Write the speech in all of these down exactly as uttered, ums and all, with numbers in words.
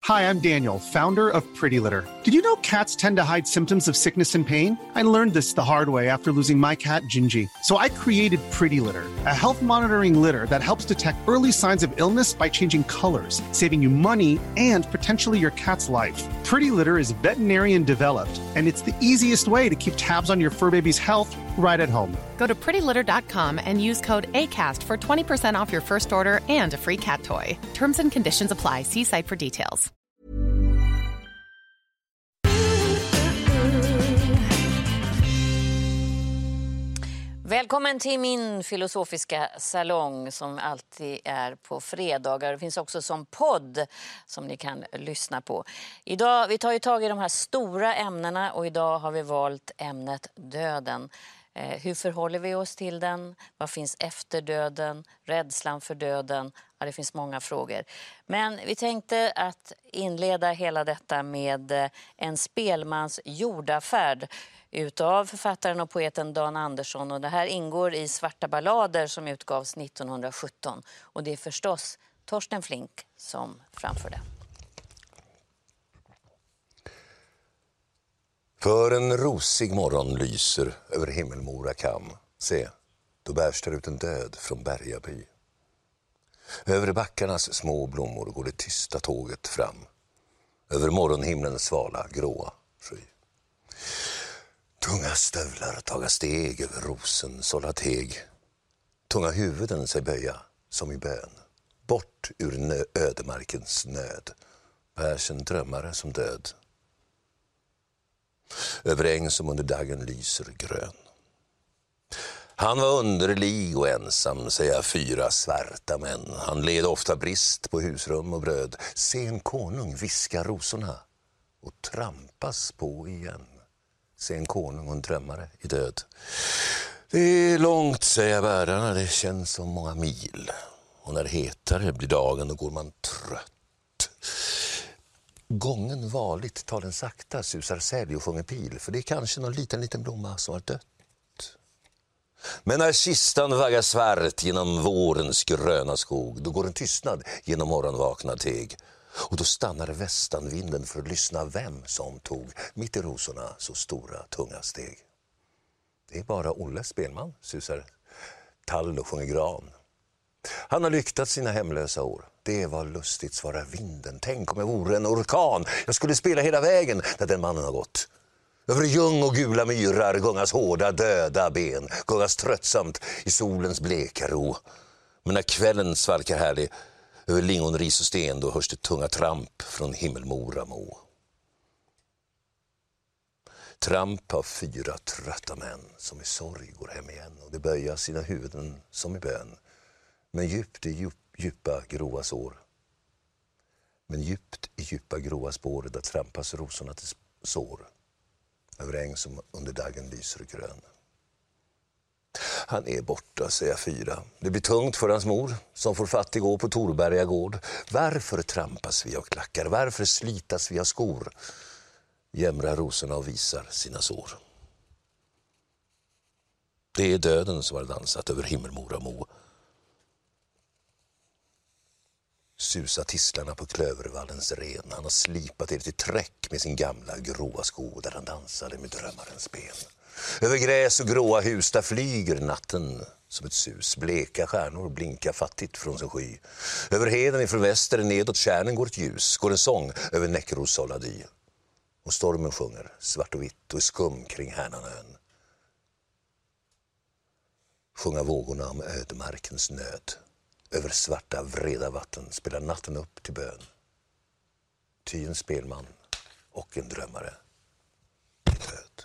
Hi, I'm Daniel, founder of Pretty Litter. Did you know cats tend to hide symptoms of sickness and pain? I learned this the hard way after losing my cat, Gingy. So I created Pretty Litter, a health monitoring litter that helps detect early signs of illness by changing colors, saving you money and potentially your cat's life. Pretty Litter is veterinarian developed, and it's the easiest way to keep tabs on your fur baby's health right at home. Go to pretty litter dot com and use code ACAST for twenty percent off your first order and a free cat toy. Terms and conditions apply. See site for details. Välkommen till min filosofiska salong som alltid är på fredagar. Det finns också som podd som ni kan lyssna på. Idag, vi tar ju tag i de här stora ämnena och idag har vi valt ämnet döden. Eh, hur förhåller vi oss till den? Vad finns efter döden? Rädslan för döden? Ja, det finns många frågor. Men vi tänkte att inleda hela detta med en spelmans jordafärd utav författaren och poeten Dan Andersson. Och det här ingår i Svarta ballader som utgavs nittonhundrasjutton. Och det är förstås Torsten Flink som framför det. För en rosig morgon lyser över Himmelmora kam. Se, då bärstar ut en död från Bergaby. Över backarnas små blommor går det tysta tåget fram. Över morgonhimlens svala, gråa sky. Tunga stövlar taga steg över rosen sålla teg. Tunga huvuden sig böja som i bön. Bort ur nö- ödemarkens nöd bärs en drömmare som död. Över äng som under dagen lyser grön. Han var underlig och ensam, säga fyra svarta män. Han led ofta brist på husrum och bröd. Se en konung viska rosorna och trampas på igen. Se en konung och en drömmare i död. Det är långt, säger världarna, det känns som många mil. Och när det hetare blir dagen, då går man trött. Gången varligt tar den sakta, susar sälj och sjunger pil. För det är kanske någon liten, liten blomma som har dött. Men när kistan vaggar svart genom vårens gröna skog, då går en tystnad genom morgonvakna teg. Och då stannar västanvinden för att lyssna vem som tog mitt i rosorna så stora, tunga steg. Det är bara Olle spelman, susar tall och sjunger gran. Han har lyktat sina hemlösa år. Det var lustigt, svarar vinden. Tänk om jag vore en orkan. Jag skulle spela hela vägen där den mannen har gått. Över ljung och gula myrar gungas hårda, döda ben. Gungas tröttsamt i solens bleka ro. Men när kvällen svalkar härlig över lingonris och sten, då hörs det tunga tramp från Himmelmora må. Tramp av fyra trötta män som i sorg går hem igen. Och det böjar sina huvuden som i bön. Men djupt i djup, djupa gråa sår. Men djupt i djupa gråa spår där trampas rosorna till sår. Över äng som under dagen lyser grön. Han är borta, säger fyra. Det blir tungt för hans mor som får fattig gå på Torberga gård. Varför trampas vi av klackar? Varför slitas vi av skor? Jämrar rosorna och visar sina sår. Det är döden som har dansat över Himmelmora må. Susa tisslarna på klövervallens ren. Han har slipat er till träck med sin gamla gråa sko där han dansade med drömmarens ben. Över gräs och gråa hus där flyger natten som ett sus. Bleka stjärnor blinkar fattigt från sin sky. Över heden ifrån väster nedåt kärnen går ett ljus. Går en sång över Näckeros solady. Och stormen sjunger svart och vitt och skum kring Härnanön. Sjunga vågorna om ödemarkens nöd. Över svarta vreda vatten spelar natten upp till bön. Ty en spelman och en drömmare är död.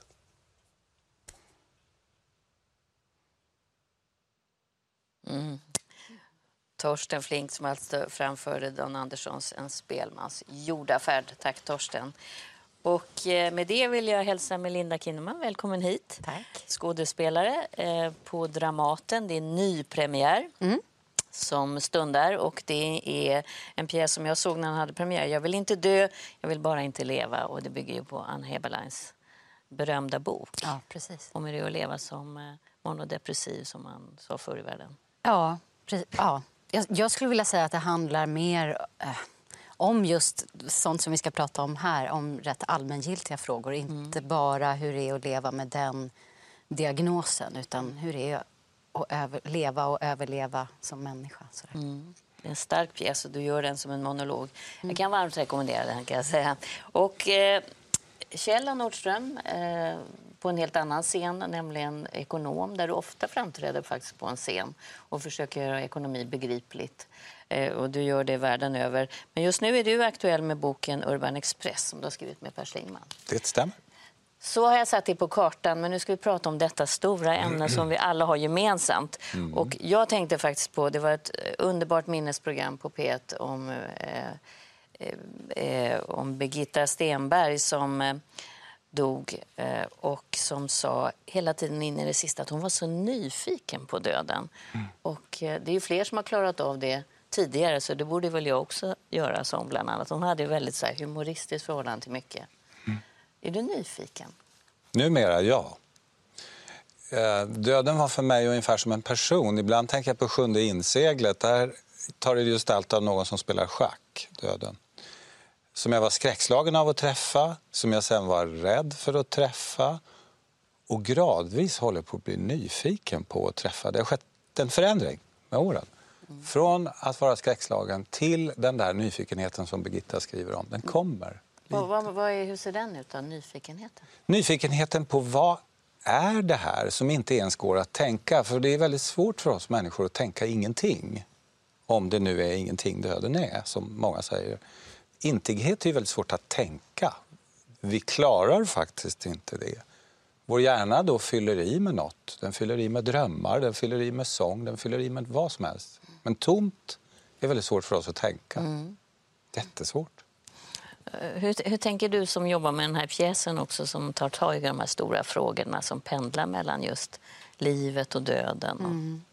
Mm. Torsten Flink som alltså framförde Dan Anderssons En spelmans jordafärd. Tack Torsten. Och med det vill jag hälsa Melinda Kinnaman. Välkommen hit. Tack. Skådespelare eh, på Dramaten. Det är en ny premiär. Mm. Som stundar, och det är en pjäs som jag såg när han hade premiär. Jag vill inte dö, jag vill bara inte leva. Och det bygger ju på Anne Heberleins berömda bok. Ja, precis. Om det är att leva som monodepressiv, som man sa förr i världen. Ja, precis. Ja. Jag, jag skulle vilja säga att det handlar mer eh, om just sånt som vi ska prata om här, om rätt allmängiltiga frågor. Mm. Inte bara hur det är att leva med den diagnosen, utan hur det är att över, leva och överleva som människa. Sådär. Mm. Det är en stark pjäs och du gör den som en monolog. Mm. Jag kan varmt rekommendera den, kan jag säga. Och eh, Kjell Nordström eh, på en helt annan scen, nämligen ekonom, där du ofta framträder faktiskt på en scen och försöker göra ekonomi begripligt. Eh, och du gör det världen över. Men just nu är du aktuell med boken Urban Express som du har skrivit med Per Schlingmann. Det stämmer. Så har jag satt det på kartan, men nu ska vi prata om detta stora ämne som vi alla har gemensamt. Mm. Och jag tänkte faktiskt på, det var ett underbart minnesprogram på P ett om, eh, eh, om Birgitta Stenberg som eh, dog eh, och som sa hela tiden in i det sista att hon var så nyfiken på döden. Mm. Och eh, det är ju fler som har klarat av det tidigare, så det borde väl jag också göra, som bland annat. Hon hade ju väldigt så här, humoristiskt förhållande till mycket. Mm. Är du nyfiken? Numera, ja. Döden var för mig ungefär som en person. Ibland tänker jag på Sjunde inseglet. Där tar det just allt av någon som spelar schack, döden. Som jag var skräckslagen av att träffa. Som jag sen var rädd för att träffa. Och gradvis håller på att bli nyfiken på att träffa. Det har skett en förändring med åren. Mm. Från att vara skräckslagen till den där nyfikenheten som Birgitta skriver om. Den kommer. Vad, vad, vad är, hur ser den ut då, nyfikenheten? Nyfikenheten på vad är det här som inte ens går att tänka. För det är väldigt svårt för oss människor att tänka ingenting. Om det nu är ingenting döden är, som många säger. Intighet är väldigt svårt att tänka. Vi klarar faktiskt inte det. Vår hjärna då fyller i med något. Den fyller i med drömmar, den fyller i med sång, den fyller i med vad som helst. Men tomt är väldigt svårt för oss att tänka. Mm. Jättesvårt. Hur, hur tänker du som jobbar med den här pjäsen också, som tar tag i de här stora frågorna som pendlar mellan just livet och döden? Och... Mm.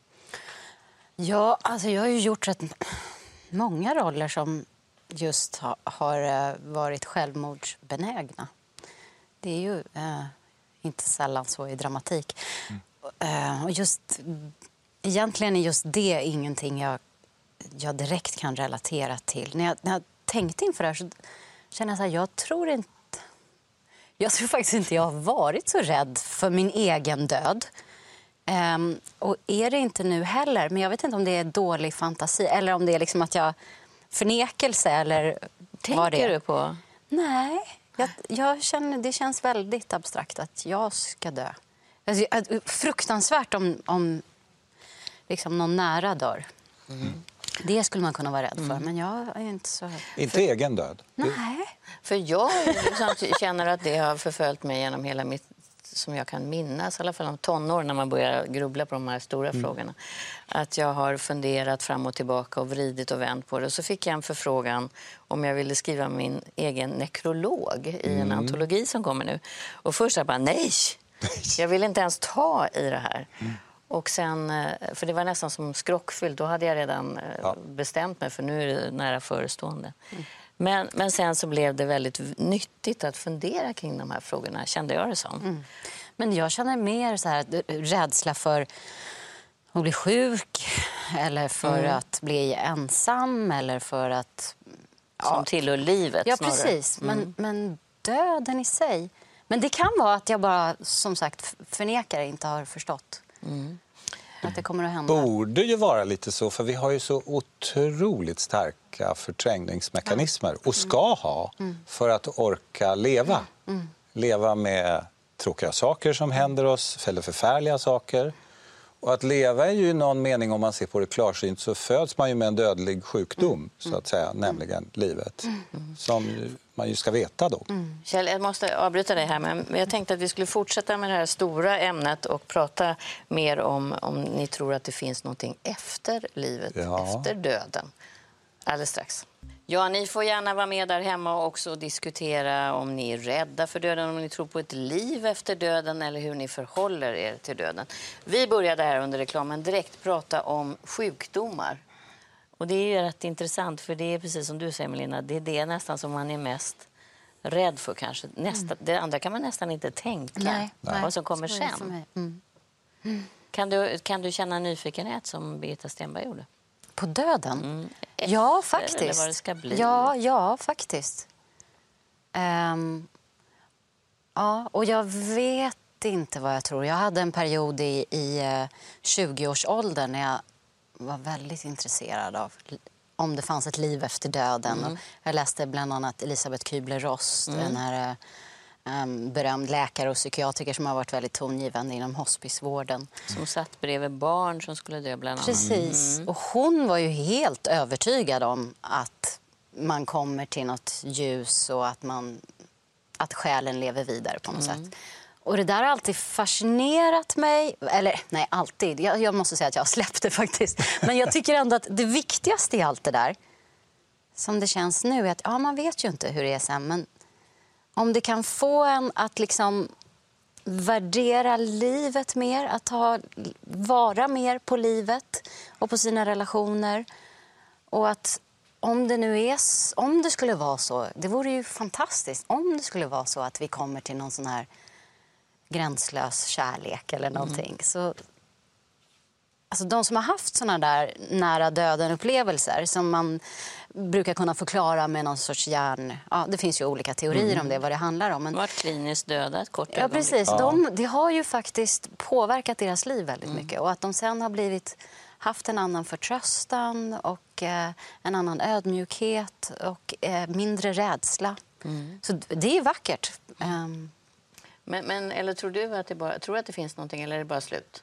Ja, alltså jag har ju gjort rätt många roller som just har, har varit självmordsbenägna. Det är ju eh, inte sällan så i dramatik. Mm. Eh, och just, egentligen är just det ingenting jag, jag direkt kan relatera till. När jag, när jag tänkte inför det här så känner jag så här, jag tror inte... Jag tror faktiskt inte jag har varit så rädd för min egen död. Um, och är det inte nu heller, men jag vet inte om det är dålig fantasi eller om det är liksom att jag förnekelse eller tänker vad det är. Du på? Nej, jag, jag känner, det känns väldigt abstrakt att jag ska dö. Alltså, fruktansvärt om, om liksom någon nära dör. Mm. Det skulle man kunna vara rädd för, mm. men jag är inte så... Inte för... egen död? Nej. För jag känner att det har förföljt mig genom hela mitt, som jag kan minnas, i alla fall om tonår när man börjar grubbla på de här stora mm. frågorna. Att jag har funderat fram och tillbaka och vridit och vänt på det. Och så fick jag en förfrågan om jag ville skriva min egen nekrolog i en mm. antologi som kommer nu. Och först jag bara, nej! Jag vill inte ens ta i det här. Mm. Och sen, för det var nästan som skrockfyllt, då hade jag redan ja. bestämt mig för nu är det nära förestående. Mm. Men, men sen så blev det väldigt nyttigt att fundera kring de här frågorna, kände jag det som. Mm. Men jag känner mer så här, rädsla för att bli sjuk eller för mm. att bli ensam eller för att... Ja, som tillhör livet ja, snarare. Precis. Mm. Men, men döden i sig. Men det kan vara att jag bara, som sagt, förnekar inte har förstått. Mm. Att det kommer att hända. Borde ju vara lite så, för vi har ju så otroligt starka förträngningsmekanismer och ska ha mm. för att orka leva. Mm. Mm. Leva med tråkiga saker som händer oss, eller förfärliga saker. Och att leva är ju i någon mening, om man ser på det klarsynt, så föds man ju med en dödlig sjukdom, mm. så att säga, mm. nämligen livet. Mm. Som man ju ska veta då. Mm. Kjell, jag måste avbryta dig här, men jag tänkte att vi skulle fortsätta med det här stora ämnet och prata mer om om ni tror att det finns någonting efter livet, ja. efter döden. Alldeles strax. Ja, ni får gärna vara med där hemma och också diskutera om ni är rädda för döden, om ni tror på ett liv efter döden eller hur ni förhåller er till döden. Vi började här under reklamen direkt prata om sjukdomar. Och det är ju rätt intressant, för det är precis som du säger, Melina, det är det nästan som man är mest rädd för kanske. Nästa, mm. Det andra kan man nästan inte tänka nej, vad nej. som kommer sen. Mm. Mm. Kan, du, kan du känna nyfikenhet som Birgitta Stenberg gjorde? på döden? Mm. Ja, Efter, faktiskt. eller vad det ska bli? Ja, ja, faktiskt. Um, ja, och jag vet inte vad jag tror. Jag hade en period i, i uh, tjugoårsåldern när jag var väldigt intresserad av om det fanns ett liv efter döden. Mm. Och jag läste bland annat Elisabeth Kübler-Ross, Mm. den här um, berömd läkare och psykiatriker som har varit väldigt tongivande inom hospicevården. Som satt bredvid barn som skulle dö bland annat. Precis. Mm. Och hon var ju helt övertygad om att man kommer till något ljus och att, man, att själen lever vidare på något mm. sätt. Och det där har alltid fascinerat mig. Eller nej, alltid. Jag, jag måste säga att jag har släppt det faktiskt. Men jag tycker ändå att det viktigaste i allt det där, som det känns nu, är att ja, man vet ju inte hur det är sen. Men om det kan få en att liksom värdera livet mer, att ha, vara mer på livet och på sina relationer. Och att om det nu är, om det skulle vara så, det vore ju fantastiskt om det skulle vara så att vi kommer till någon sån här gränslös kärlek eller någonting. Mm. Så, alltså de som har haft såna där nära döden-upplevelser som man brukar kunna förklara med någon sorts hjärn... Ja, det finns ju olika teorier mm. om det, vad det handlar om. Men... Vart kliniskt döda ett kort Ja, precis. Ja. De, det har ju faktiskt påverkat deras liv väldigt mm. mycket. Och att de sen har blivit, haft en annan förtröstan och eh, en annan ödmjukhet och eh, mindre rädsla. Mm. Så det är vackert. Um... Men, men eller tror du att det bara, tror att det finns någonting eller är det bara slut?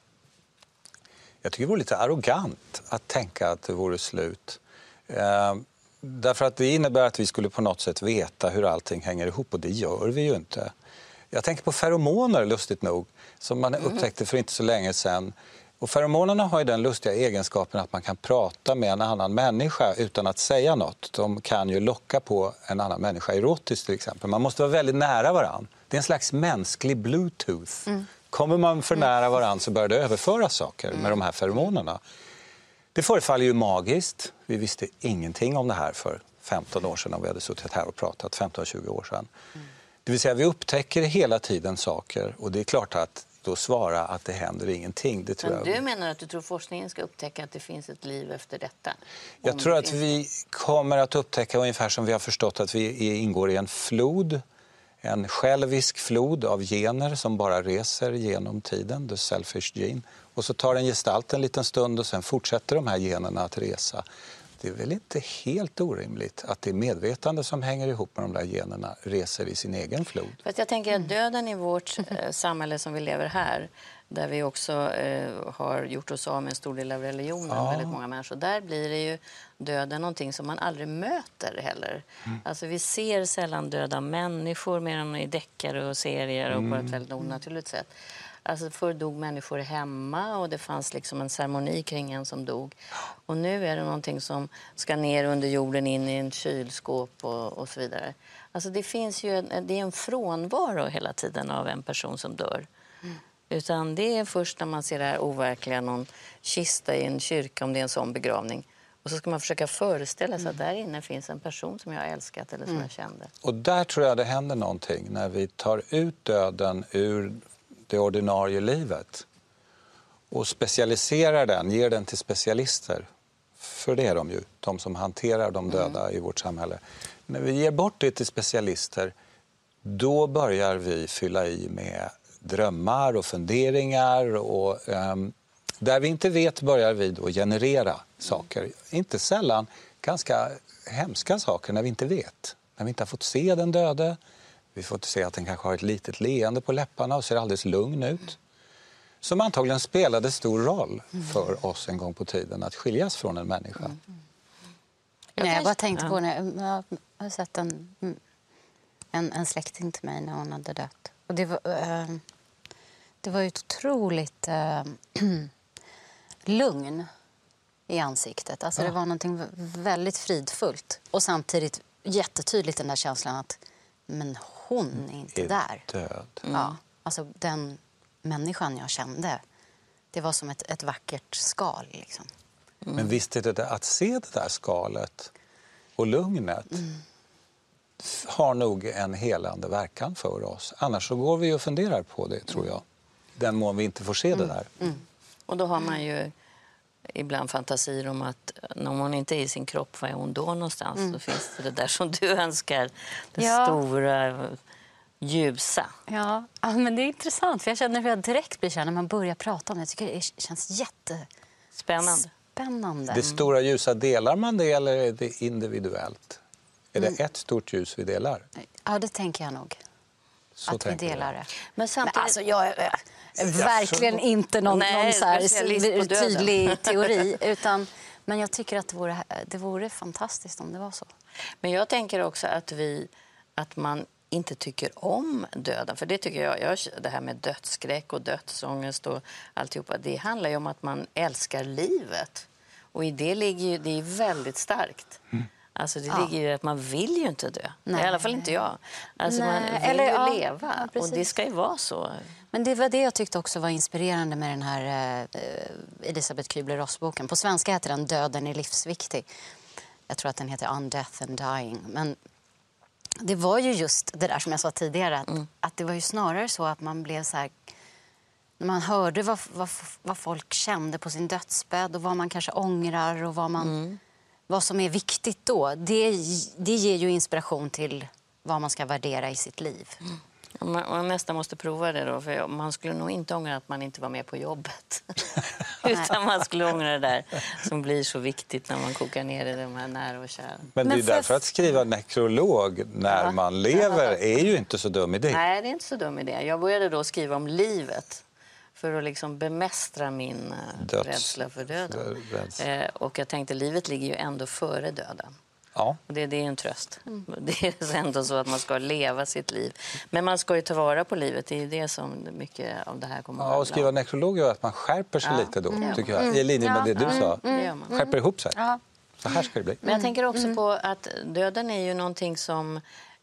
Jag tycker det vore lite arrogant att tänka att det vore slut. Eh, därför att det innebär att vi skulle på något sätt veta hur allting hänger ihop, och det gör vi ju inte. Jag tänker på feromoner, lustigt nog, som man upptäckte för inte så länge sedan. Och feromonerna har ju den lustiga egenskapen att man kan prata med en annan människa utan att säga något. De kan ju locka på en annan människa erotiskt till exempel. Man måste vara väldigt nära varann. Det är en slags mänsklig bluetooth. Mm. Kommer man för nära varann så börjar det överföra saker med de här feromonerna. Det förefaller ju magiskt. Vi visste ingenting om det här för femton år sedan, om vi hade suttit här och pratat, femton till tjugo år sedan. Mm. Det vill säga vi upptäcker hela tiden saker, och det är klart att då svara att det händer ingenting. Det tror Men jag... du menar att du tror forskningen ska upptäcka att det finns ett liv efter detta? Jag tror att vi kommer att upptäcka ungefär som vi har förstått att vi ingår i en flod. En självisk flod av gener som bara reser genom tiden, the selfish gene. Och så tar den gestalt en liten stund och sen fortsätter de här generna att resa. Det är väl inte helt orimligt att det medvetande som hänger ihop med de där generna reser i sin egen flod. För att jag tänker att döden i vårt eh, samhälle som vi lever här, där vi också eh, har gjort oss av med en stor del av religionen, ja. väldigt många människor, där blir det ju döden någonting som man aldrig möter heller. Mm. Alltså vi ser sällan döda människor mer än i deckare och serier och mm. på ett väldigt onaturligt sätt. Alltså förr dog människor hemma och det fanns liksom en ceremoni kring en som dog. Och nu är det någonting som ska ner under jorden in i en kylskåp och, och så vidare. Alltså det finns ju en, det är en frånvaro hela tiden av en person som dör. Mm. Utan det är först när man ser det här overkliga, någon kista i en kyrka, om det är en sån begravning. Och så ska man försöka föreställa sig mm. att där inne finns en person som jag har älskat eller som mm. jag kände. Och där tror jag det händer någonting när vi tar ut döden ur det ordinarie livet och specialiserar den, ger den till specialister. För det är de ju, de som hanterar de döda mm. i vårt samhälle. När vi ger bort det till specialister, då börjar vi fylla i med drömmar och funderingar. Och, um, där vi inte vet börjar vi då generera saker. Mm. Inte sällan ganska hemska saker när vi inte vet. När vi inte har fått se den döde. Vi får se att den kanske har ett litet leende på läpparna och ser alldeles lugn ut. Som antagligen spelade stor roll för oss en gång på tiden att skiljas från en människa. Mm. Jag, Nej, jag bara tänkte på när jag har sett en, en, en släkting till mig när hon hade dött. Och det var, äh, det var ju ett otroligt äh, lugn i ansiktet. Alltså ja. Det var någonting väldigt fridfullt. Och samtidigt jättetydligt den där känslan att men hon är inte är där. Död. Mm. Ja, alltså den människan jag kände, det var som ett, ett vackert skal. Liksom. Mm. Men visst är det att se det där skalet och lugnet mm. har nog en helande verkan för oss. Annars så går vi och funderar på det, tror jag. Den mån vi inte får se mm. det där. Mm. Och då har man ju ibland fantasier om att om hon inte är i sin kropp, var är hon då någonstans? Mm. Då finns det det där som du önskar, det ja. stora, ljusa. Ja. ja, men det är intressant, för jag känner hur jag direkt blir kär när man börjar prata om det. Jag tycker det känns jättespännande. Spännande. Det stora ljusa, delar man det eller är det individuellt? Är mm. det ett stort ljus vi delar? Ja, det tänker jag nog. Så att vi delar det. Men samtidigt... Men alltså, jag är verkligen inte någon, Nej, någon så här tydlig teori. Utan, men jag tycker att det vore, det vore fantastiskt om det var så. Men jag tänker också att, vi, att man inte tycker om döden. För det tycker jag, jag, det här med dödsskräck och dödsångest och alltihopa, det handlar ju om att man älskar livet. Och i det ligger ju, det är väldigt starkt. Mm. Alltså det ja. ligger ju att man vill ju inte dö. Nej. I alla fall inte jag. Alltså Nej. man vill Eller, ju ja, leva. Ja, och det ska ju vara så. Men det var det jag tyckte också var inspirerande med den här eh, Elisabeth Kübler-Ross-boken. På svenska heter den Döden är livsviktig. Jag tror att den heter On Death and Dying. Men det var ju just det där som jag sa tidigare. Att, mm. att det var ju snarare så att man blev så här... När man hörde vad, vad, vad folk kände på sin dödsbädd och vad man kanske ångrar och vad man... Mm. Vad som är viktigt då, det, det ger ju inspiration till vad man ska värdera i sitt liv. Mm. Man, man nästan måste prova det då, för man skulle nog inte ångra att man inte var med på jobbet. Utan man skulle ångra det där som blir så viktigt när man kokar ner i de här nära och kära. Men det är därför att skriva nekrolog när ja. man lever är ju inte så dum idé. Nej, det är inte så dum idé. Jag började då skriva om livet. För att liksom bemästra min Döds. rädsla för döden. Eh, och jag tänkte, livet ligger ju ändå före döden. Ja. Och det, det är en tröst. Mm. Det är ändå så att man ska leva sitt liv. Men man ska ju ta vara på livet. Det är ju det som mycket av det här kommer att ja, och skriva nekrolog gör att man skärper sig ja. lite då, mm. tycker jag. I linje med det du mm. sa. Mm. Skärper ihop sig. Ja. Så här ska det bli. Men jag tänker också mm. på att döden är ju någonting som...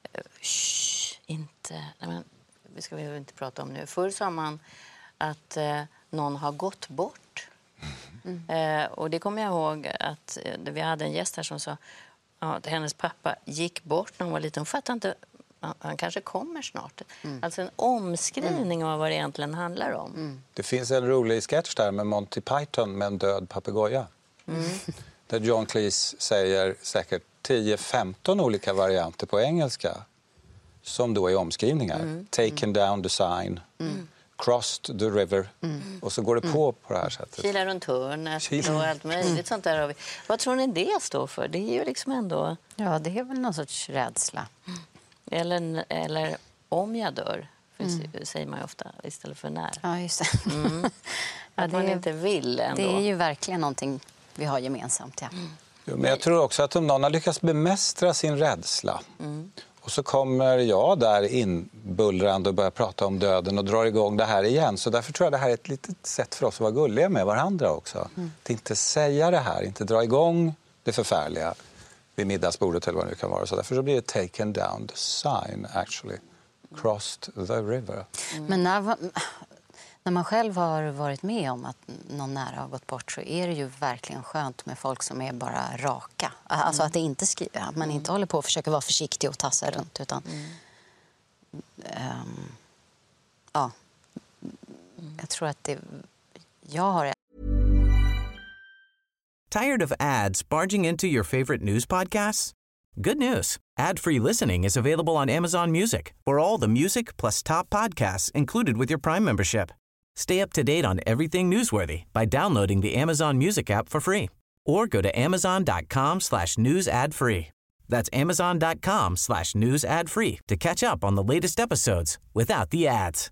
Shh, inte... Nej, men, vi ska väl inte prata om nu. Förr sa man att eh, någon har gått bort. Mm. Eh, och det kommer jag ihåg att eh, vi hade en gäst här som sa ja, att hennes pappa gick bort när hon var liten. Hon fattade inte, han kanske kommer snart. Mm. Alltså en omskrivning mm. av vad det egentligen handlar om. Mm. Det finns en rolig sketch där med Monty Python med en död papegoja. Mm. Där John Cleese säger säkert tio femton olika varianter på engelska som då är omskrivningar. Mm. Taken down the sign. Mm. Crossed the river. Mm. Och så går det på mm. på det här sättet. Kila runt hörnet och allt möjligt mm. sånt där har vi. Vad tror ni det står för? Det är ju liksom ändå... Ja, det är väl någon sorts rädsla. Mm. Eller, eller om jag dör, mm. säger man ju ofta, istället för när. Ja, just det. Mm. Att ja, det man är, inte vill ändå. Det är ju verkligen någonting vi har gemensamt, ja. Mm. Jo, men jag tror också att om någon har lyckats bemästra sin rädsla mm. och så kommer jag där inbullrande och börjar prata om döden och drar igång det här igen. Så därför tror jag det här är ett litet sätt för oss att vara gulliga med varandra också. Mm. Att inte säga det här, inte dra igång det förfärliga vid middagsbordet eller vad det nu kan vara. Så därför så blir det taken down the sign actually. Crossed the river. Mm. Men när, när man själv har varit med om att någon nära har gått bort så är det ju verkligen skönt med folk som är bara raka. Alltså att det inte skriver, att man mm. inte håller på och försöker vara försiktig och tassa runt utan mm. um, ja, mm. jag tror att det jag har. Tired of ads barging into your favorite news podcasts? Good news. Ad-free listening is available on Amazon Music for all the music plus top podcasts included with your Prime membership. Stay up to date on everything newsworthy by downloading the Amazon Music app for free or go to amazon.com slash news ad free. That's amazon.com slash news ad free to catch up on the latest episodes without the ads.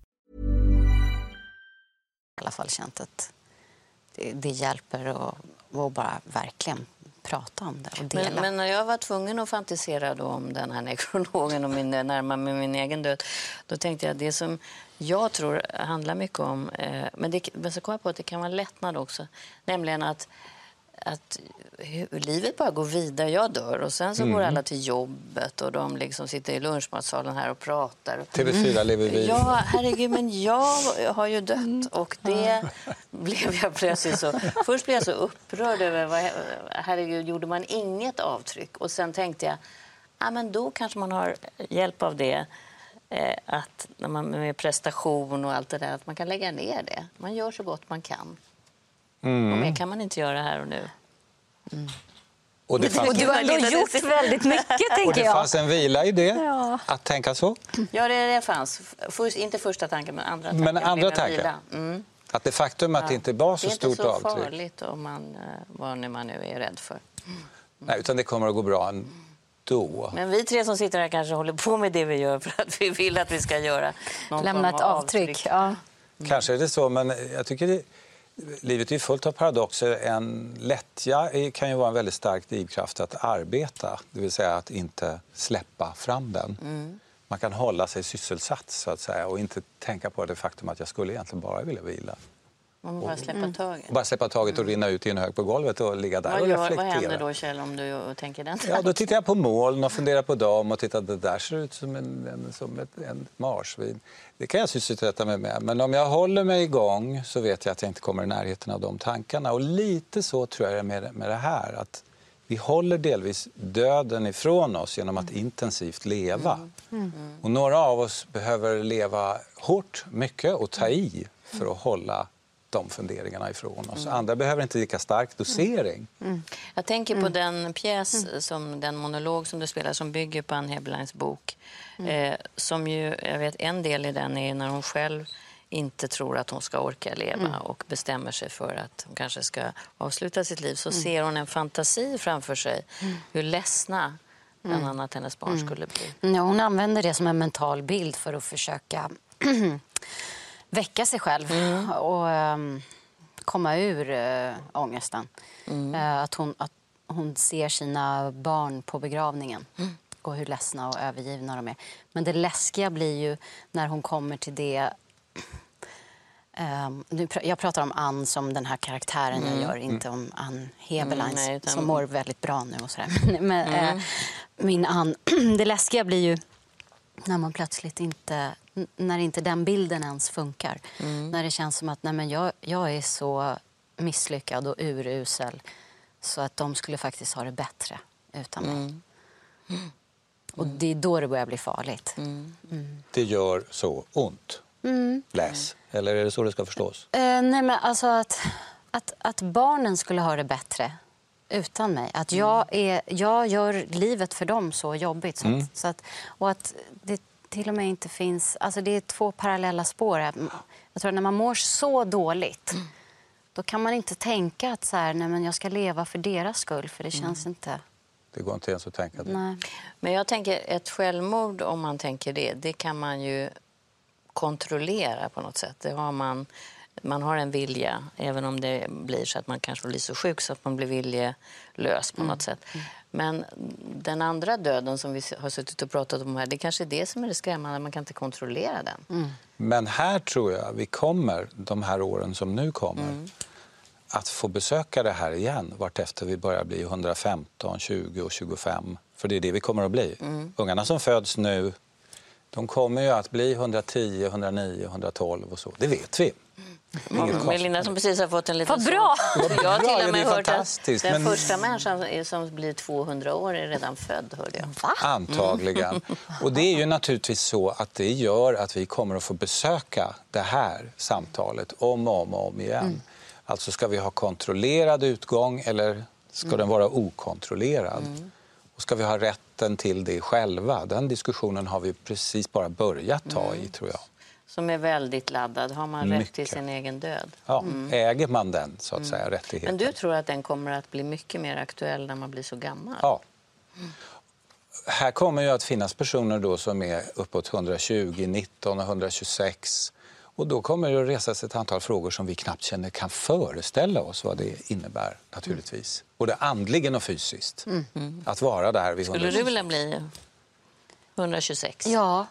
I alla fall känt att det, det hjälper att, att bara verkligen prata om det och dela. Men, men när jag var tvungen att fantisera då om den här nekrologen och min, närmare med min egen död, då tänkte jag att det som jag tror handlar mycket om, eh, men, det, men så kom jag på att det kan vara lättnad också, nämligen att att hur, livet bara går vidare, jag dör och sen så mm. går alla till jobbet och de liksom sitter i lunchmatsalen här och pratar. T V fyra lever vi. Ja, herregud, men jag har ju dött och det blev jag plötsligt så. Först blev jag så upprörd över, vad, herregud, gjorde man inget avtryck och sen tänkte jag, ja men då kanske man har hjälp av det. Eh, att när man med prestation och allt det där, att man kan lägga ner det. Man gör så gott man kan. Mm. Och mer kan man inte göra här och nu. Mm. Och, det fanns... och du har ändå gjort väldigt mycket, tänker jag. Och det fanns en vila i det, ja. Att tänka så? Ja, det, det fanns. Först, inte första tanken, men andra tanken. Men andra tanken? Mm. Att det faktum att ja. det inte var så stort avtryck. Det är inte så avtryck. farligt om man, vad nu man nu är rädd för. Mm. Nej, utan det kommer att gå bra ändå. Men vi tre som sitter här kanske håller på med det vi gör för att vi vill att vi ska göra någon Lämna form ett av avtryck. avtryck. Ja. Mm. Kanske är det så, men jag tycker det, livet är fullt av paradoxer. En lättja kan ju vara en väldigt stark drivkraft att arbeta, det vill säga att inte släppa fram den. Mm. Man kan hålla sig sysselsatt så att säga och inte tänka på det faktum att jag skulle egentligen bara vilja vila. Man bara släppa mm. taget. Bara släppa taget och rinna ut i en hög på golvet och ligga där vad och gör, reflektera. Vad händer då, Kjell, om du tänker den? Ja, då tittar jag på moln och funderar på dem och tittar, det där ser ut som en, en, som ett, en marsvin. Det kan jag sysselsätta mig med. Men om jag håller mig igång så vet jag att jag inte kommer i närheten av de tankarna. Och lite så tror jag med, med det här. Att vi håller delvis döden ifrån oss genom att intensivt leva. Mm. Mm. Och några av oss behöver leva hårt, mycket och ta i för att hålla de funderingarna ifrån oss. Mm. Andra behöver inte lika stark dosering. Mm. Jag tänker på den pjäs, som, den monolog som du spelar som bygger på Anne Heberleins bok. Mm. Eh, som ju, jag vet, en del i den är när hon själv inte tror att hon ska orka leva mm. och bestämmer sig för att hon kanske ska avsluta sitt liv. Så mm. ser hon en fantasi framför sig mm. hur ledsna bland mm. annat hennes barn mm. skulle bli. Ja, hon använder det som en mental bild för att försöka väcka sig själv mm. och um, komma ur uh, ångesten. Mm. Uh, att, hon, att hon ser sina barn på begravningen mm. och hur ledsna och övergivna de är. Men det läskiga blir ju när hon kommer till det. Um, nu pr- jag pratar om Ann som den här karaktären mm. jag gör, inte om Ann Heberleins mm, nej, utan... som mår väldigt bra nu och sådär. Men mm. uh, min Ann, det läskiga blir ju när man plötsligt inte, när inte den bilden ens funkar. Mm. När det känns som att nej, men jag, jag är så misslyckad och urusel så att de skulle faktiskt ha det bättre utan mig. Mm. Mm. Och det är då det börjar bli farligt. Mm. Mm. Det gör så ont. Mm. Läs. Eller är det så det ska förstås? Uh, nej, men alltså att, att, att barnen skulle ha det bättre utan mig. Att jag, är, jag gör livet för dem så jobbigt. Så att, mm. så att, och att det till och med inte finns... Alltså det är två parallella spår. Jag tror att när man mår så dåligt mm. då kan man inte tänka att så här, nej, men jag ska leva för deras skull. För det känns mm. inte... Det går inte ens att tänka det. Nej. Men jag tänker ett självmord, om man tänker det, det kan man ju kontrollera på något sätt. Det har man... Man har en vilja, även om det blir så att man kanske blir så sjuk så att man blir viljelös på mm. något sätt. Men den andra döden som vi har suttit och pratat om här, det kanske är det som är det skrämmande, man kan inte kontrollera den. Mm. Men här tror jag vi kommer, de här åren som nu kommer, mm. att få besöka det här igen vart efter vi börjar bli hundrafemton, tjugo och tjugofem. För det är det vi kommer att bli. Mm. Ungarna som föds nu, de kommer ju att bli hundratio, hundranio, hundratolv och så. Det vet vi. Mm. Melinda som precis har fått en liten... Vad bra! Så jag har till och med hört att den men... första människan som blir tvåhundra år är redan född, hörde jag. Va? Antagligen. Mm. Och det är ju naturligtvis så att det gör att vi kommer att få besöka det här samtalet om och om och om igen. Mm. Alltså ska vi ha kontrollerad utgång eller ska mm. den vara okontrollerad? Mm. Och ska vi ha rätten till det själva? Den diskussionen har vi precis bara börjat ta mm. i, tror jag. Som är väldigt laddad. Har man mycket. Rätt till sin egen död? Ja, mm. äger man den, så att säga, mm. rättigheten. Men du tror att den kommer att bli mycket mer aktuell när man blir så gammal? Ja. Mm. Här kommer ju att finnas personer då som är uppåt hundratjugo, nitton och hundratjugosex. Och då kommer det att resas ett antal frågor som vi knappt känner kan föreställa oss vad det innebär, naturligtvis. Mm. Både andligen och fysiskt. Mm. Mm. Att vara där vid Skulle du vilja bli hundratjugosex? Ja.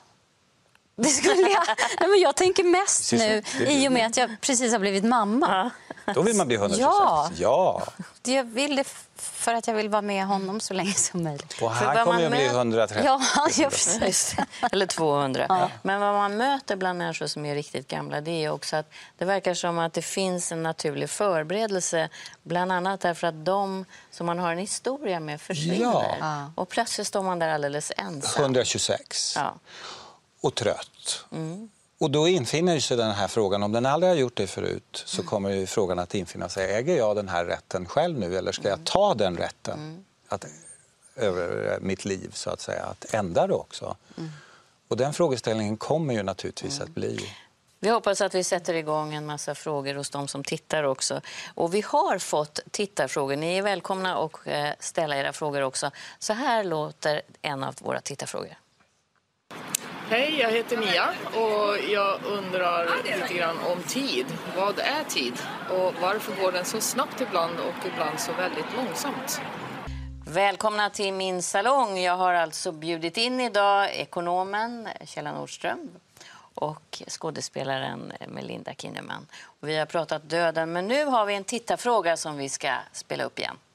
Det skulle jag. Nej, men jag tänker mest nu i och med att jag precis har blivit mamma. Då vill man bli hundratjugosex. Ja. ja. Jag vill det för att jag vill vara med honom så länge som möjligt. Och här kommer jag bli hundratrettio. Ja, ja precis. Eller tvåhundra. Ja. Men vad man möter bland människor som är riktigt gamla, det är också att det verkar som att det finns en naturlig förberedelse. Bland annat därför att de som man har en historia med försvinner. Ja. Och plötsligt står man där alldeles ensam. hundratjugosex. Ja. Och trött. Mm. Och då infinner sig den här frågan, om den aldrig har gjort det förut så kommer ju frågan att infinna sig, äger jag den här rätten själv nu eller ska jag ta den rätten mm. att, över mitt liv så att säga, att ändra det också? Mm. Och den frågeställningen kommer ju naturligtvis mm. att bli. Vi hoppas att vi sätter igång en massa frågor hos de som tittar också. Och vi har fått tittarfrågor. Ni är välkomna att ställa era frågor också. Så här låter en av våra tittarfrågor. Hej, jag heter Mia och jag undrar lite grann om tid. Vad är tid? Och varför går den så snabbt ibland och ibland så väldigt långsamt? Välkomna till min salong. Jag har alltså bjudit in idag ekonomen Kjell Nordström och skådespelaren Melinda Kinnaman. Och vi har pratat döden, men nu har vi en tittarfråga som vi ska spela upp igen.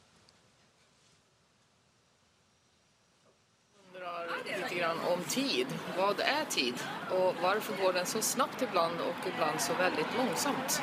Lite grann om tid. Vad är tid? Och varför går den så snabbt ibland och ibland så väldigt långsamt?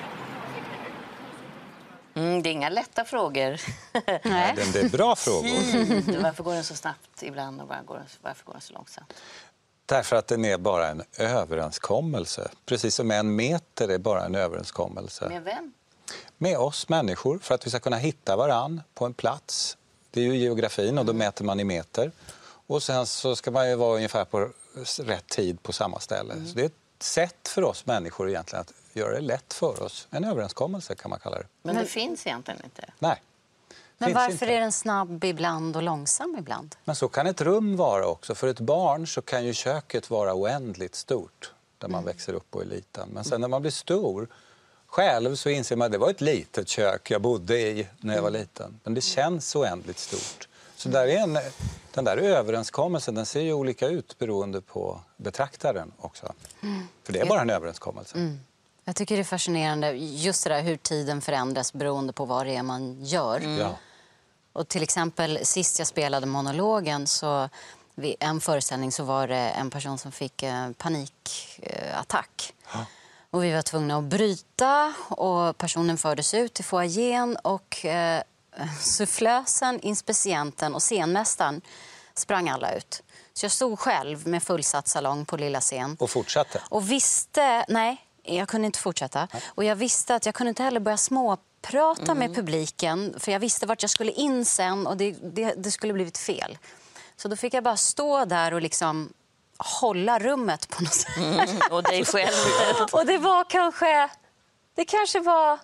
Mm, det är inga lätta frågor. Nej. Det är bra frågor. Tid. Varför går den så snabbt ibland och varför går den så långsamt? Därför att den är bara en överenskommelse. Precis som en meter är bara en överenskommelse. Med vem? Med oss människor, för att vi ska kunna hitta varann på en plats. Det är ju geografin och då mäter man i meter. Och sen så ska man ju vara ungefär på rätt tid på samma ställe. Mm. Så det är ett sätt för oss människor egentligen att göra det lätt för oss. En överenskommelse kan man kalla det. Men det finns egentligen inte. Nej. Men finns varför inte. är den snabb ibland och långsam ibland? Men så kan ett rum vara också. För ett barn så kan ju köket vara oändligt stort där man mm. växer upp och är liten. Men sen när man blir stor själv så inser man att det var ett litet kök jag bodde i när jag var liten. Men det känns oändligt stort. Så där är en, den där överenskommelsen, den ser ju olika ut beroende på betraktaren också. Mm. För det är bara en överenskommelse. Mm. Jag tycker det är fascinerande just det där hur tiden förändras beroende på vad det är man gör. Mm. Ja. Och till exempel sist jag spelade monologen så vid en föreställning så var det en person som fick eh, panikattack. Ja. Och vi var tvungna att bryta och personen fördes ut till foajén och eh, sufflösen, inspicienten och scenmästaren sprang alla ut. Så jag stod själv med fullsatt salong på lilla scen. Och fortsatte? Och visste, nej, jag kunde inte fortsätta. Nej. Och jag visste att jag kunde inte heller börja småprata mm. med publiken. För jag visste vart jag skulle in sen och det, det, det skulle blivit fel. Så då fick jag bara stå där och liksom hålla rummet på något sätt. Mm. Och dig själv. Och det var kanske, det kanske var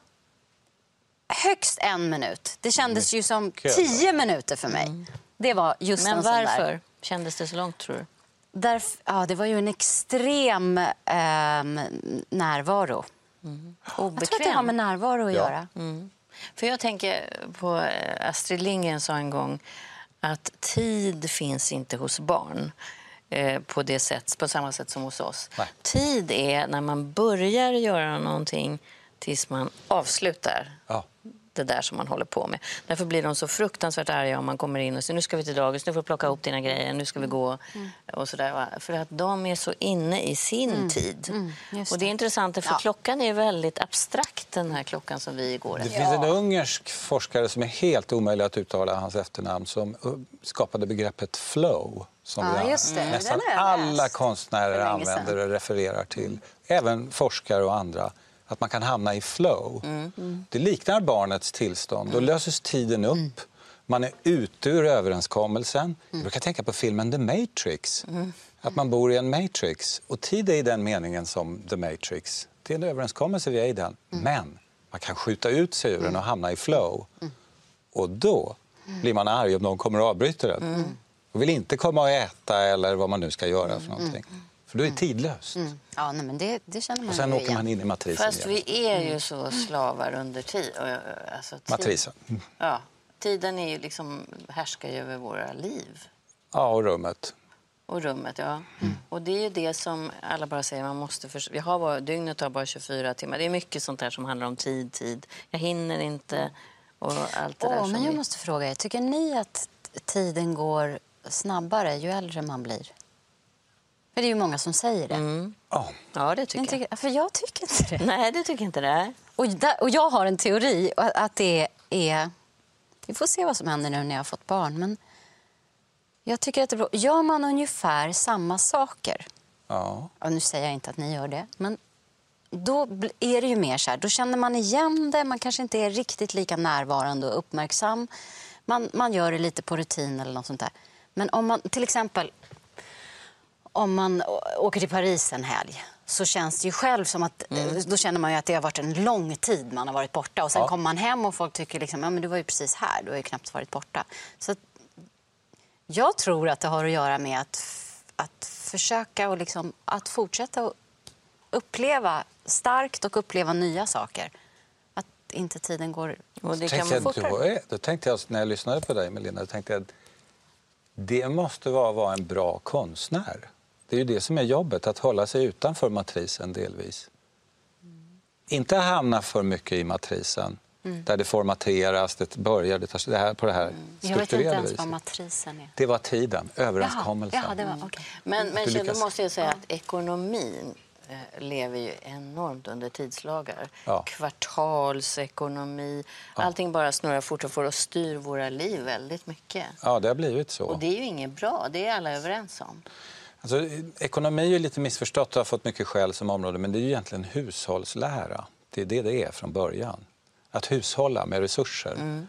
högst en minut. Det kändes ju som tio minuter för mig. Mm. Det var just Men en sån där. Men varför kändes det så långt, tror du? Därf- ja, det var ju en extrem eh, närvaro. Mm. Jag tror att det har med närvaro att ja. göra. Mm. För jag tänker på Astrid Lindgren sa en gång att tid finns inte hos barn eh, på det sätt, på samma sätt som hos oss. Nej. Tid är när man börjar göra någonting tills man avslutar. Ja. Det där som man håller på med. Därför blir de så fruktansvärt arga om man kommer in och säger nu ska vi till dagis, nu får vi plocka ihop dina grejer, nu ska vi gå mm. och sådär. För att de är så inne i sin mm. tid. Mm. Det. Och det är intressant för ja. klockan är väldigt abstrakt, den här klockan som vi går Det efter. finns en ungersk forskare som är helt omöjlig att uttala hans efternamn som skapade begreppet flow. Som ja, vi just det. nästan alla konstnärer använder och refererar till. Mm. Även forskare och andra. Att man kan hamna i flow. Mm. Mm. Det liknar barnets tillstånd. Mm. Då löses tiden upp. Mm. Man är ute ur överenskommelsen. Mm. Jag brukar tänka på filmen The Matrix. Mm. Att man bor i en Matrix. Och tid är i den meningen som The Matrix. Det är en överenskommelse vi är i den. Mm. Men man kan skjuta ut sig ur den och hamna i flow. Mm. Och då blir man arg om någon kommer och avbryter den. Mm. Och vill inte komma och äta eller vad man nu ska göra för någonting. Mm. För då är det tidlöst. Mm. Ja, nej, men det, det känner man och sen åker igen. man in i matrisen. Fast igen. Vi är ju så slavar under tid. Alltså, tid matrisen. Ja, tiden är ju liksom, härskar ju över våra liv. Ja, och rummet. Och rummet, ja. Mm. Och det är ju det som alla bara säger, man måste för... Vi har bara, dygnet har bara tjugofyra timmar. Det är mycket sånt här som handlar om tid, tid. Jag hinner inte och allt det oh, där. Men som jag vi... måste fråga er, tycker ni att tiden går snabbare ju äldre man blir? För det är ju många som säger det. Mm. Oh. Ja, det tycker jag. jag. För jag tycker inte det. Nej, det tycker inte det. Och, där, och jag har en teori att det är... Vi får se vad som händer nu när jag har fått barn. Men jag tycker att det beror, gör man ungefär samma saker Ja. Och nu säger jag inte att ni gör det, men då är det ju mer så här, då känner man igen det, man kanske inte är riktigt lika närvarande och uppmärksam. Man, man gör det lite på rutin eller något sånt där. Men om man, till exempel, om man åker till Paris en helg, så känns det ju själv som att, mm. då känner man ju att det har varit en lång tid man har varit borta. Och sen ja. kommer man hem och folk tycker liksom, ja men du var ju precis här, du har ju knappt varit borta. Så att, jag tror att det har att göra med att, att försöka och liksom, att fortsätta att uppleva starkt och uppleva nya saker. Att inte tiden går... Och det kan man fortare. Då tänkte jag, när jag lyssnade på dig Melina, då tänkte jag att det måste vara, vara en bra konstnär. Det är ju det som är jobbet, att hålla sig utanför matrisen delvis. Mm. Inte hamna för mycket i matrisen. Mm. Där det formateras, det börjar det, tar, det här på det här mm. strukturerade viset. Jag vet inte ens vad matrisen är. Det var tiden, överenskommelsen. Jaha, ja, det var, okay. Men, men då måste jag säga att ekonomin eh, lever ju enormt under tidslagar. Ja. Kvartalsekonomi, ja. allting bara snurrar fort och får och styr våra liv väldigt mycket. Ja, det har blivit så. Och det är ju inget bra, det är alla överens om. Alltså, ekonomi är ju lite missförstått och har fått mycket skäl som område, men det är ju egentligen hushållslära. Det är det det är från början. Att hushålla med resurser. Mm.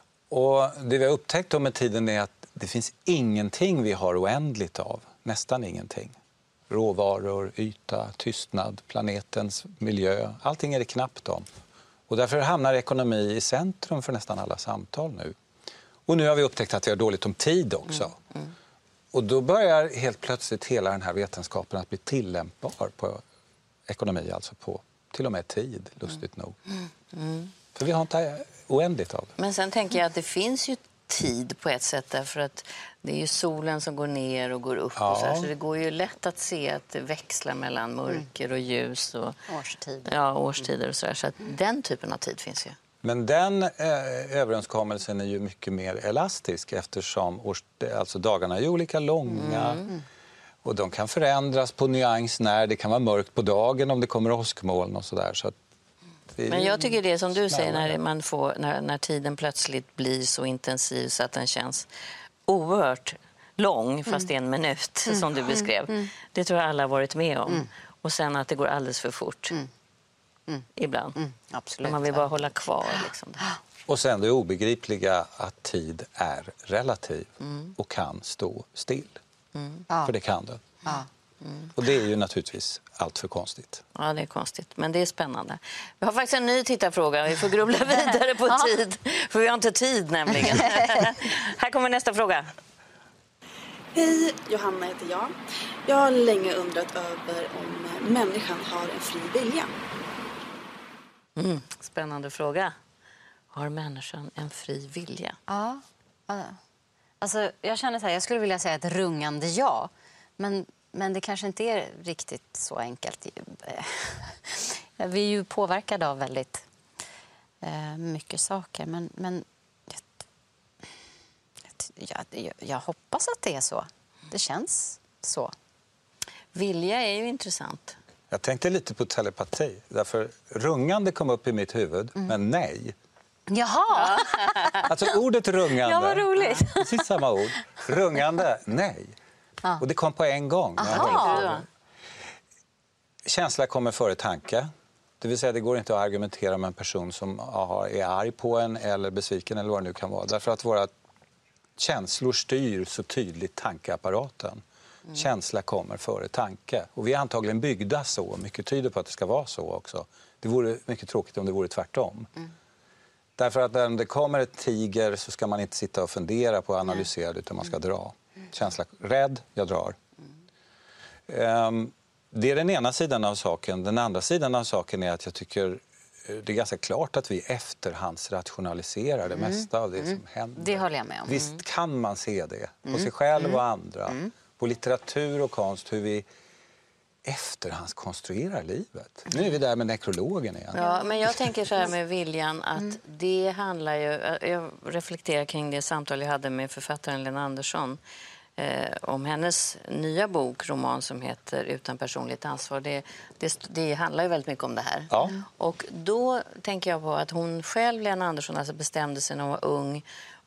Och det vi har upptäckt med tiden är att det finns ingenting vi har oändligt av. Nästan ingenting. Råvaror, yta, tystnad, planetens miljö. Allting är det knappt om. Och därför hamnar ekonomi i centrum för nästan alla samtal nu. Och nu har vi upptäckt att vi har dåligt om tid också. Mm. Mm. Och då börjar helt plötsligt hela den här vetenskapen att bli tillämpbar på ekonomi, alltså på till och med tid, lustigt mm. nog. Mm. Mm. För vi har inte oändligt av det. Men sen tänker jag att det finns ju tid på ett sätt därför att det är ju solen som går ner och går upp. Ja. Och så, här, så det går ju lätt att se att det växlar mellan mörker och ljus. Och, årstider. Ja, årstider och så där. Så att den typen av tid finns ju. Men den eh, överenskommelsen är ju mycket mer elastisk eftersom års, alltså dagarna är olika långa. Mm. Och de kan förändras på nyans när det kan vara mörkt på dagen om det kommer åskmoln och sådär. Så att men jag tycker det som du säger när, man får, när, när tiden plötsligt blir så intensiv så att den känns oerhört lång fast mm. en minut mm. som du beskrev. Mm. Det tror jag alla har varit med om. Mm. Och sen att det går alldeles för fort. Mm. Mm. Ibland. Mm. Absolut. Man vill bara hålla kvar. Liksom. Och sen det obegripliga att tid är relativ mm. och kan stå still. Mm. För det kan den. Ja. Mm. Och det är ju naturligtvis allt för konstigt. Ja, det är konstigt. Men det är spännande. Vi har faktiskt en ny tittarfråga. Vi får grubbla vidare på tid. För vi har inte tid nämligen. Här kommer nästa fråga. Hej, Johanna heter jag. Jag har länge undrat över om människan har en fri vilja. Mm, spännande fråga. Har människan en fri vilja? Ja. Alltså, jag känner så här, jag skulle vilja säga ett rungande ja. Men, men det kanske inte är riktigt så enkelt. Vi är ju påverkade av väldigt eh, mycket saker. Men, men jag, jag, jag hoppas att det är så. Det känns så. Vilja är ju intressant. Jag tänkte lite på telepati. Därför rungande kom upp i mitt huvud, mm. men nej. Jaha! Alltså ordet rungande. Ja, vad roligt. Precis samma ord. Rungande, nej. Ah. Och det kom på en gång. Aha. Känsla kommer före tanke. Det vill säga det går inte att argumentera med en person som är arg på en eller besviken eller vad det nu kan vara. Därför att våra känslor styr så tydligt tankeapparaten. Mm. Känsla kommer före tanke. Och vi är antagligen byggda så. Mycket tyder på att det ska vara så också. Det vore mycket tråkigt om det vore tvärtom. Mm. Därför att när det kommer ett tiger så ska man inte sitta och fundera på att analysera det utan man ska dra. Känsla rädd, jag drar. Mm. Um, det är den ena sidan av saken. Den andra sidan av saken är att jag tycker det är ganska klart att vi efterhandsrationaliserar det mm. mesta av det mm. som händer. Det håller jag med om. Visst kan man se det på sig själv mm. och andra. Mm. På litteratur och konst, hur vi efterhandskonstruerar livet. Nu är vi där med nekrologen igen. Ja, men jag tänker så här med viljan att mm. det handlar ju... Jag reflekterar kring det samtal jag hade med författaren Lena Andersson eh, om hennes nya bok, roman som heter Utan personligt ansvar. Det, det, det handlar ju väldigt mycket om det här. Ja. Och då tänker jag på att hon själv, Lena Andersson, alltså bestämde sig när hon var ung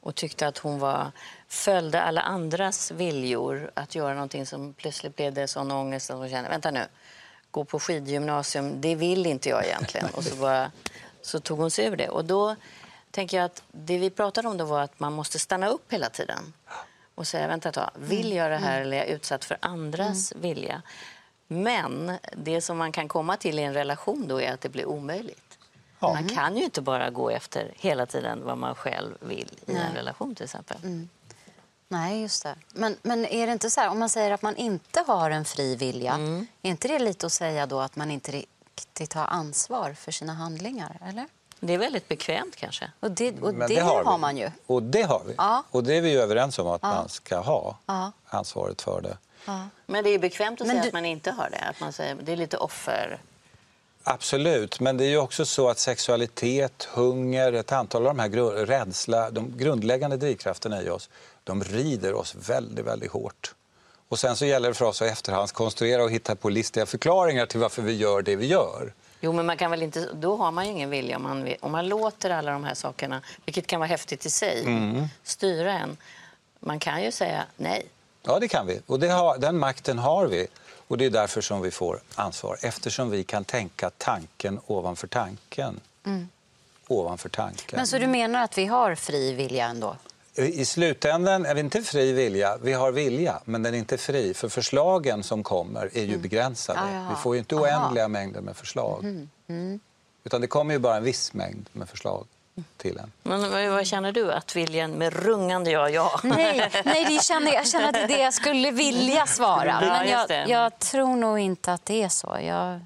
och tyckte att hon var, följde alla andras viljor att göra någonting som plötsligt blev det sån ångest att hon kände, vänta nu, gå på skidgymnasium, det vill inte jag egentligen. Och så, bara, så tog hon sig ur det. Och då tänker jag att det vi pratade om då var att man måste stanna upp hela tiden och säga, vänta ett tag, vill jag det här eller är jag utsatt för andras mm. vilja? Men det som man kan komma till i en relation då är att det blir omöjligt. Ja. Man kan ju inte bara gå efter hela tiden vad man själv vill i Nej. en relation till exempel. Mm. Nej, just det. Men, men är det inte så här, om man säger att man inte har en fri vilja, mm. är inte det lite att säga då att man inte riktigt tar ansvar för sina handlingar, eller? Det är väldigt bekvämt kanske. Och det, och det, det har, har man ju. Och det har vi. Ja. Och det är vi ju överens om att ja. man ska ha ja. ansvaret för det. Ja. Men det är bekvämt att men säga du... att man inte har det. Att man säger, det är lite offer. Absolut, men det är ju också så att sexualitet, hunger, ett antal av de här gru- rädsla, de grundläggande drivkrafterna i oss, de rider oss väldigt, väldigt hårt. Och sen så gäller det för oss att efterhandskonstruera och hitta på listiga förklaringar till varför vi gör det vi gör. Jo, men man kan väl inte, då har man ju ingen vilja om man, om man låter alla de här sakerna, vilket kan vara häftigt i sig, mm. styra en. Man kan ju säga nej. Ja, det kan vi. Och det har, den makten har vi. Och det är därför som vi får ansvar. Eftersom vi kan tänka tanken ovanför tanken. Mm. Ovanför tanken. Men så du menar att vi har fri vilja ändå? I slutändan är det inte fri vilja. Vi har vilja, men den är inte fri. För förslagen som kommer är ju mm. begränsade. Ah, ja. Vi får ju inte oändliga Aha. mängder med förslag. Mm. Mm. Utan det kommer ju bara en viss mängd med förslag till en. Men vad, vad känner du? Att viljan med rungande ja, ja? Nej, nej det känner, jag känner att det är det jag skulle vilja svara. Men jag, jag tror nog inte att det är så. Jag...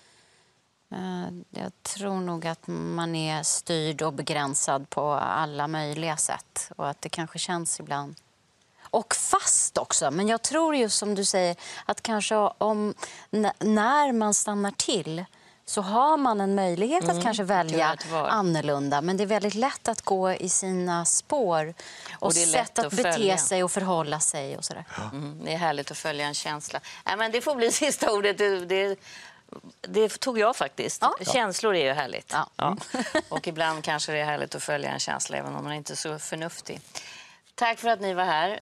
Jag tror nog att man är styrd och begränsad på alla möjliga sätt. Och att det kanske känns ibland. Och fast också. Men jag tror ju som du säger att kanske om, n- när man stannar till så har man en möjlighet mm, att kanske välja annorlunda. Men det är väldigt lätt att gå i sina spår. Och, och sätt att, att bete följa. sig och förhålla sig och sådär. Mm, det är härligt att följa en känsla. Nej, men det får bli sista ordet. Det, det... Det tog jag faktiskt. Ja. Känslor är ju härligt. Ja. Ja. Och ibland kanske det är härligt att följa en känsla även om man inte är så förnuftig. Tack för att ni var här.